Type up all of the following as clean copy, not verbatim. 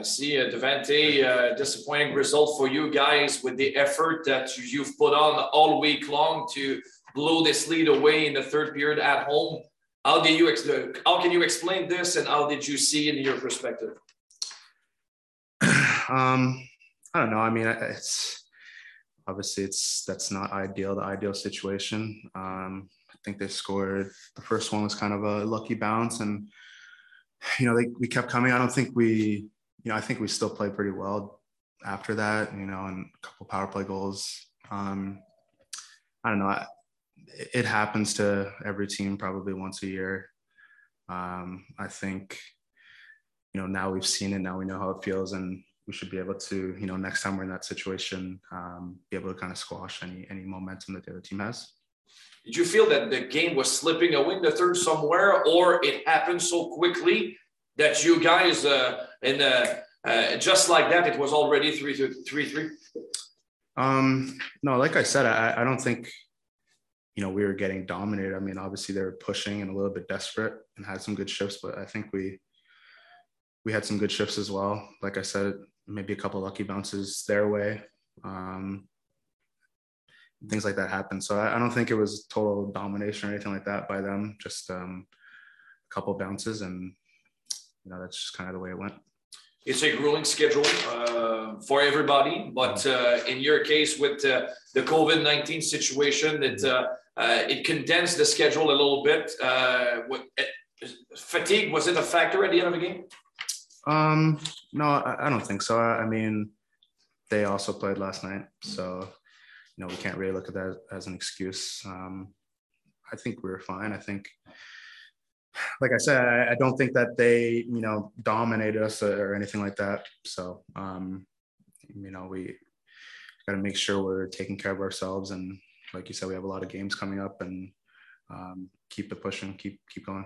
See, Devante, disappointing result for you guys with the effort that you've put on all week long to blow this lead away in the third period at home. How can you explain this, and how did you see it in your perspective? I don't know. I mean, it's obviously that's not ideal, the ideal situation. I think they scored. The first one was kind of a lucky bounce, and we kept coming. I think we still played pretty well after that. And a couple power play goals. I don't know. It happens to every team probably once a year. I think now we've seen it. Now we know how it feels, and we should be able to, next time we're in that situation, be able to kind of squash any momentum that the other team has. Did you feel that the game was slipping away in the third somewhere, or it happened so quickly that you guys, just like that, it was already 3-3? No, like I said, I don't think, we were getting dominated. I mean, obviously they were pushing and a little bit desperate and had some good shifts, but I think we had some good shifts as well. Like I said, maybe a couple of lucky bounces their way. Things like that happen. So I don't think it was total domination or anything like that by them. Just a couple of bounces, and that's just kind of the way it went. It's a grueling schedule for everybody, but in your case with the COVID-19 situation, it condensed the schedule a little bit. Fatigue, was it a factor at the end of the game? No, I don't think so. I mean, they also played last night, so we can't really look at that as an excuse. I think we were fine. I think, like I said, I don't think that they, dominated us or anything like that. So, we got to make sure we're taking care of ourselves. And like you said, we have a lot of games coming up, and keep it pushing, keep going.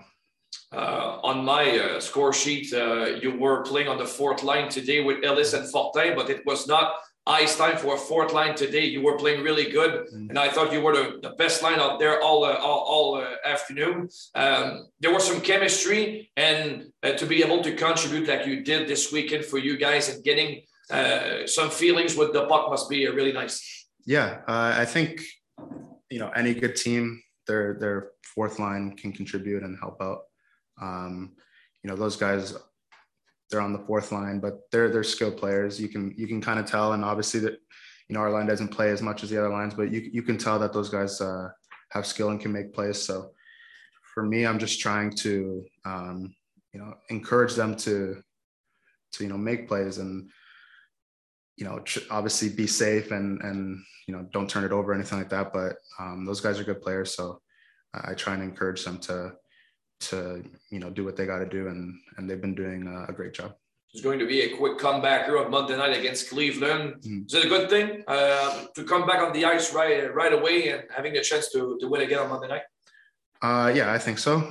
On my score sheet, you were playing on the fourth line today with Ellis and Fortin, but it was not ice time for a fourth line today. You were playing really good, and I thought you were the best line out there all afternoon. There was some chemistry, and to be able to contribute like you did this weekend for you guys and getting some feelings with the puck must be really nice. Yeah, I think any good team, their fourth line can contribute and help out. Those guys, they're on the fourth line, but they're skilled players. You can kind of tell, and obviously that our line doesn't play as much as the other lines, but you can tell that those guys have skill and can make plays. So for me, I'm just trying to encourage them to make plays and obviously be safe and don't turn it over or anything like that. But those guys are good players, so I try and encourage them to do what they got to do, and they've been doing a great job. There's going to be a quick comeback here on Monday night against Cleveland. Is it a good thing to come back on the ice right away and having a chance to win again on Monday night? Yeah, I think so.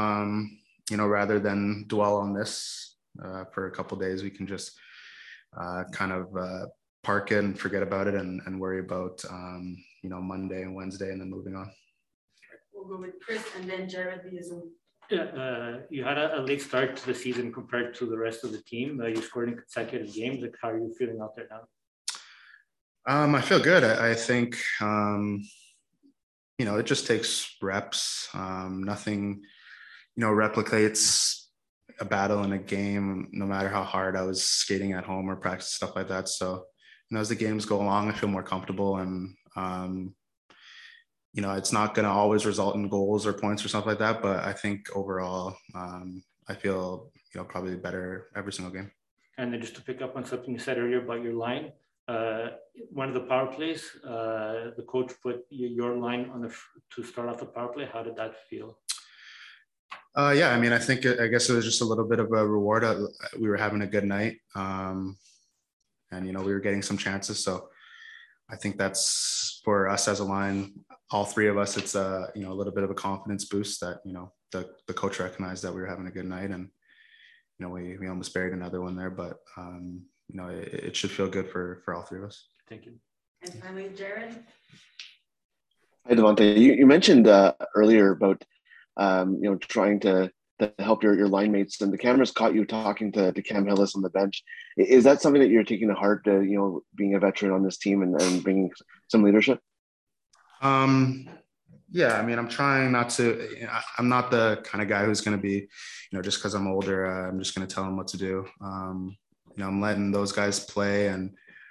Rather than dwell on this for a couple of days, we can just kind of park it and forget about it and worry about Monday and Wednesday and then moving on. We'll go with Chris and then Jared via Zoom. Yeah, you had a late start to the season compared to the rest of the team. You scored in consecutive games. Like, how are you feeling out there now? I feel good. I think, it just takes reps. Nothing, replicates a battle in a game, no matter how hard I was skating at home or practice, stuff like that. So, as the games go along, I feel more comfortable, and, it's not going to always result in goals or points or something like that. But I think overall, I feel, probably better every single game. And then just to pick up on something you said earlier about your line, one of the power plays, the coach put your line on to start off the power play. How did that feel? Yeah, I mean, I guess it was just a little bit of a reward. We were having a good night, and we were getting some chances. So I think that's, for us as a line, all three of us, it's a little bit of a confidence boost that the coach recognized that we were having a good night, and we almost buried another one there, but it should feel good for all three of us. Thank you. And finally, Jared. Hi, Devante. You mentioned earlier about trying to that helped your line mates, and the cameras caught you talking to Cam Hillis on the bench. Is that something that you're taking to heart, being a veteran on this team and bringing some leadership? Yeah, I mean, I'm trying not to, I'm not the kind of guy who's going to be, just because I'm older, I'm just going to tell them what to do. I'm letting those guys play and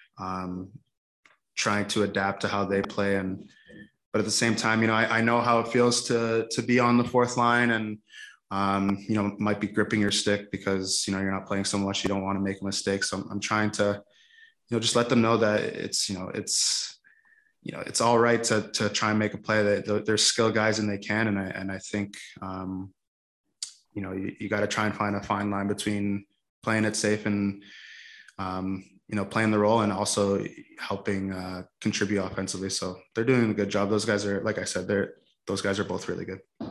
trying to adapt to how they play. But at the same time, I know how it feels to be on the fourth line and, might be gripping your stick because, you're not playing so much. You don't want to make a mistake. So I'm trying to, just let them know that it's all right to try and make a play, that there's skill guys and they can. And I think, you got to try and find a fine line between playing it safe and, playing the role and also helping contribute offensively. So they're doing a good job. Those guys are, like I said, those guys are both really good.